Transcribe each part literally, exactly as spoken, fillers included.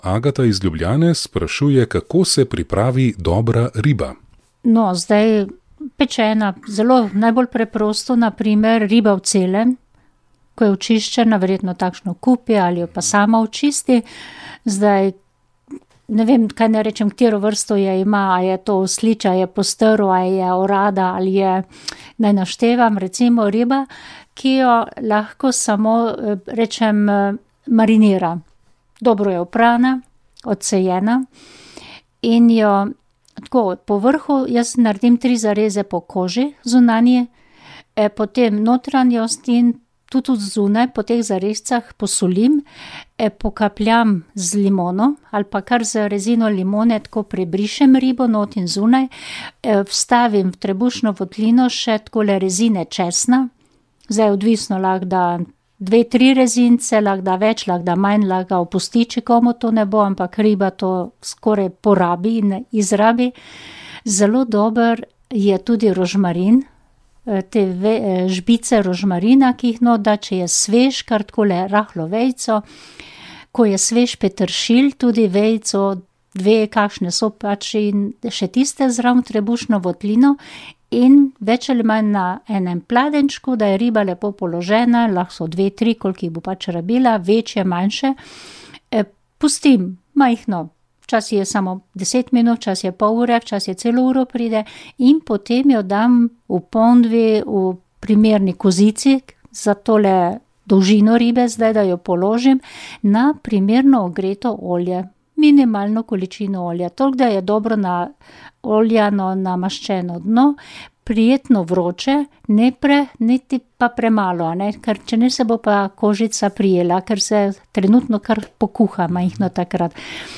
Agata iz Ljubljane sprašuje, kako se pripravi dobra riba. No, zdaj pečena, zelo najbolj preprosto, na primer riba v celem, ko je očiščena, verjetno takšno kupi ali jo pa sama očisti. Zdaj, ne vem, kaj ne rečem, katero vrsto je ima, a je to osliča, je postrv, a je orada ali je, naj naštevam, recimo riba, ki jo lahko samo, rečem, marinira. Dobro je oprana, odsejena in jo tako po vrhu jaz naredim tri zareze po koži zunanje, eh, potem notranjost in tudi zunaj po teh zarezcah posolim, eh, pokapljam z limono ali pa kar z rezino limone tako prebrišem ribo not in zunaj, eh, vstavim v trebušno votlino še takole rezine česna, zdaj odvisno lahko da dve, tri rezince, lahko da več, lahko da manj, lahko ga opusti, če komu to ne bo, ampak riba to skoraj porabi in izrabi. Zelo dober je tudi rožmarin, te ve, žbice rožmarina, ki jih not da, če je svež, kar takole rahlo vejco, ko je svež peteršilj, tudi vejco, dve, kakšne so pač in še tiste zraven trebušno votlino, in več ali manj na enem pladenčku, da je riba lepo položena, lahko so dve, tri, koliko jih bo pač rabila, večje, manjše. E, pustim majhno, včasih je samo deset minut, včasih je pol ure, včasih je celo uro pride in potem jo dam v ponvi, v primerni kozici, za tole dolžino ribe, zdaj da jo položim, na primerno ogreto olje. Minimalno količino olja, toliko da je dobro na oljano namaščeno dno, prijetno vroče, ne pre, niti pa premalo, ne? Ker če ne se bo pa kožica prijela, ker se trenutno kar pokuha majhno takrat.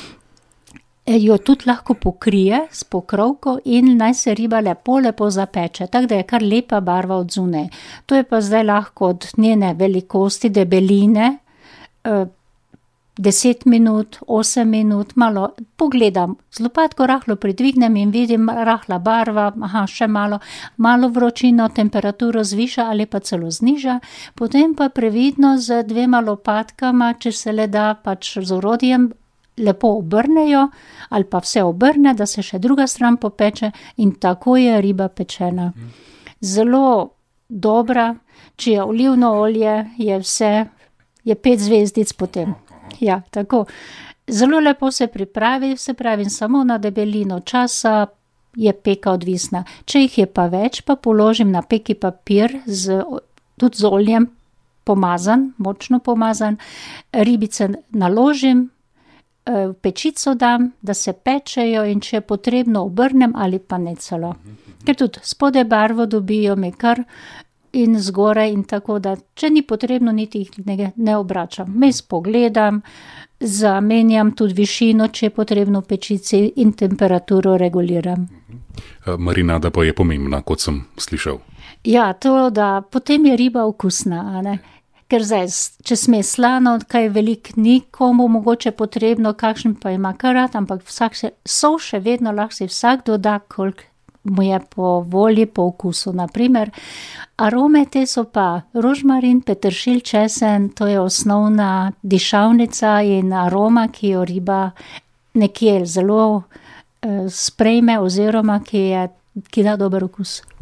E, jo tudi lahko pokrije s pokrovko in naj se riba lepo, lepo zapeče, tako da je kar lepa barva od zunaj. To je pa zdaj lahko od njene velikosti, debeline, eh, deset minut, osem minut, malo pogledam, z lopatko rahlo pridvignem in vidim rahla barva, aha, še malo, malo vročino, temperaturo zviša ali pa celo zniža, potem pa previdno z dvema lopatkama, če se le da pač z orodjem, lepo obrnejo ali pa vse obrne, da se še druga stran popeče in tako je riba pečena. Zelo dobra, če je olivno olje, je vse, je pet zvezdic potem. Ja, tako. Zelo lepo se pripravi, se pravi, samo na debelino časa je peka odvisna. Če jih je pa več, pa položim na peki papir, z, tudi z oljem pomazan, močno pomazan, ribice naložim, v pečico dam, da se pečejo in če je potrebno obrnem ali pa ne celo. Ker tudi spode barvo dobijo mi kar in zgoraj in tako, da če ni potrebno, niti jih ne, ne obračam. Mes pogledam, zamenjam tudi višino, če je potrebno v pečici in temperaturo reguliram. Marinada pa je pomembna, kot sem slišal. Ja, to, da potem je riba okusna, a ne? Ker zdaj, če sme slano, kaj veliko ni komu mogoče potrebno, kakšen pa ima kar rad, ampak vsak se, so še vedno lahko si vsak doda, koliko mu je po volji, po okusu. Naprimer, arome te so pa rožmarin, peteršilj, česen, to je osnovna dišavnica in aroma, ki jo riba nekje zelo eh, sprejme oziroma ki, je, ki da dober okus.